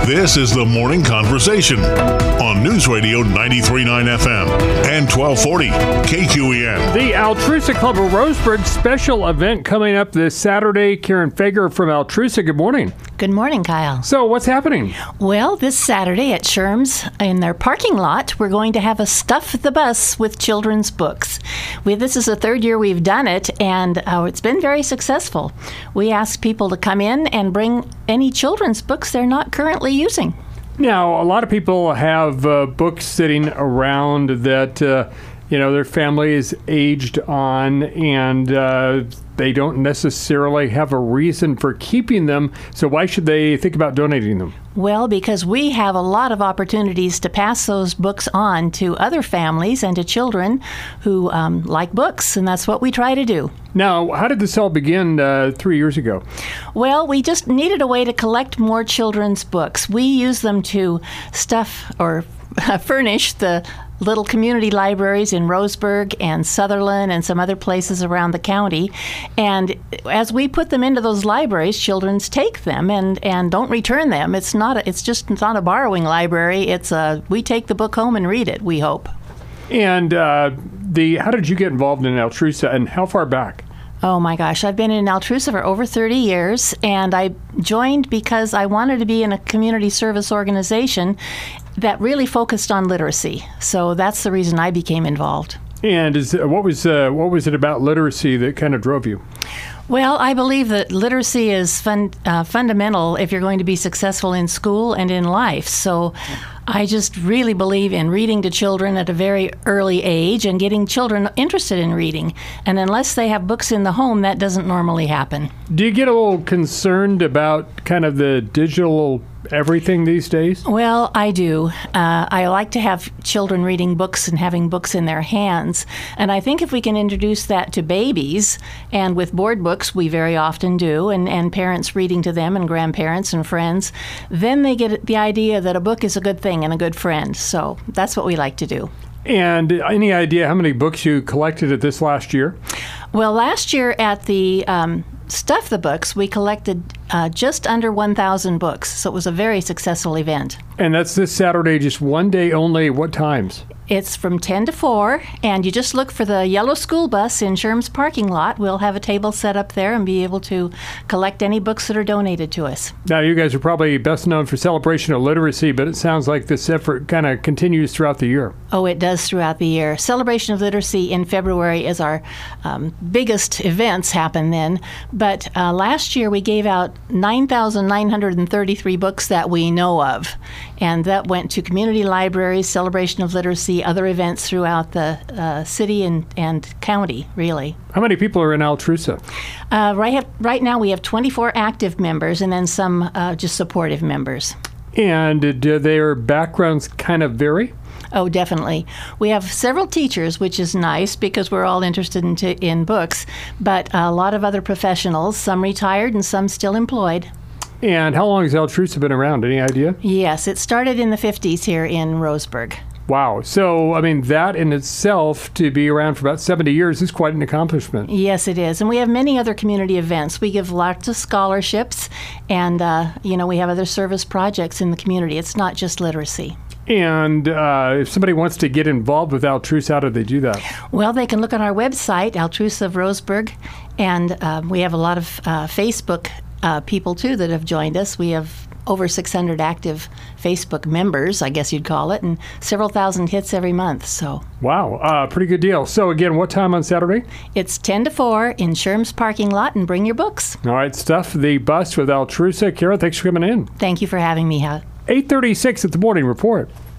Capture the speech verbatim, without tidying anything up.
This is the Morning Conversation on News Radio ninety-three point nine F M and twelve forty K Q E N. The Altrusa Club of Roseburg special event coming up this Saturday. Karen Fager from Altrusa, good morning. Good morning, Kyle. So what's happening? Well, this Saturday at Sherm's in their parking lot, we're going to have a Stuff the Bus with children's books. We, this is the third year we've done it, and uh, it's been very successful. We ask people to come in and bring any children's books they're not currently using. Now, a lot of people have uh, books sitting around that, uh, you know, their family is aged on, and uh, they don't necessarily have a reason for keeping them. So why should they think about donating them? Well, because we have a lot of opportunities to pass those books on to other families and to children who um, like books, and that's what we try to do. Now, how did this all begin uh, three years ago? Well, we just needed a way to collect more children's books. We use them to stuff or furnish the little community libraries in Roseburg and Sutherland and some other places around the county. And as we put them into those libraries, children take them and, and don't return them. It's not a, it's just not a borrowing library. It's a, we take the book home and read it, we hope. And uh, the how did you get involved in Altrusa, and how far back? Oh my gosh, I've been in Altrusa for over thirty years, and I joined because I wanted to be in a community service organization that really focused on literacy. So that's the reason I became involved. And is, what was uh, what was it about literacy that kind of drove you? Well, I believe that literacy is fun, uh, fundamental if you're going to be successful in school and in life. So I just really believe in reading to children at a very early age and getting children interested in reading. And unless they have books in the home, that doesn't normally happen. Do you get a little concerned about kind of the digital everything these days? Well, I do. Uh, I like to have children reading books and having books in their hands. And I think if we can introduce that to babies, and with board books we very often do, and, and parents reading to them and grandparents and friends, then they get the idea that a book is a good thing and a good friend. So that's what we like to do. And any idea how many books you collected at this last year? Well, last year at the um, Stuff the Books, we collected uh, just under one thousand books. So it was a very successful event. And that's this Saturday, just one day only. What times? It's from ten to four, and you just look for the yellow school bus in Sherm's parking lot. We'll have a table set up there and be able to collect any books that are donated to us. Now, you guys are probably best known for Celebration of Literacy, but it sounds like this effort kind of continues throughout the year. Oh, it does throughout the year. Celebration of Literacy in February is our um, biggest events happen then. But uh, last year we gave out nine thousand nine hundred thirty-three books that we know of. And that went to community libraries, Celebration of Literacy, other events throughout the uh, city and, and county, really. How many people are in Altrusa? Uh, right, have, right now we have twenty-four active members and then some uh, just supportive members. And do their backgrounds kind of vary? Oh, definitely. We have several teachers, which is nice because we're all interested in, t- in books, but a lot of other professionals, some retired and some still employed. And how long has Altrusa been around? Any idea? Yes, it started in the fifties here in Roseburg. Wow. So, I mean, that in itself, to be around for about seventy years, is quite an accomplishment. Yes, it is. And we have many other community events. We give lots of scholarships, and, uh, you know, we have other service projects in the community. It's not just literacy. And uh, if somebody wants to get involved with Altrusa, how do they do that? Well, they can look on our website, Altrusa of Roseburg, and uh, we have a lot of uh, Facebook uh, people, too, that have joined us. We have over six hundred active Facebook members, I guess you'd call it, and several thousand hits every month. So wow, uh, pretty good deal. So again, what time on Saturday? It's ten to four in Sherm's parking lot, and bring your books. All right, Stuff the Bus with Altrusa. Kara, thanks for coming in. Thank you for having me. eight thirty-six at the Morning Report.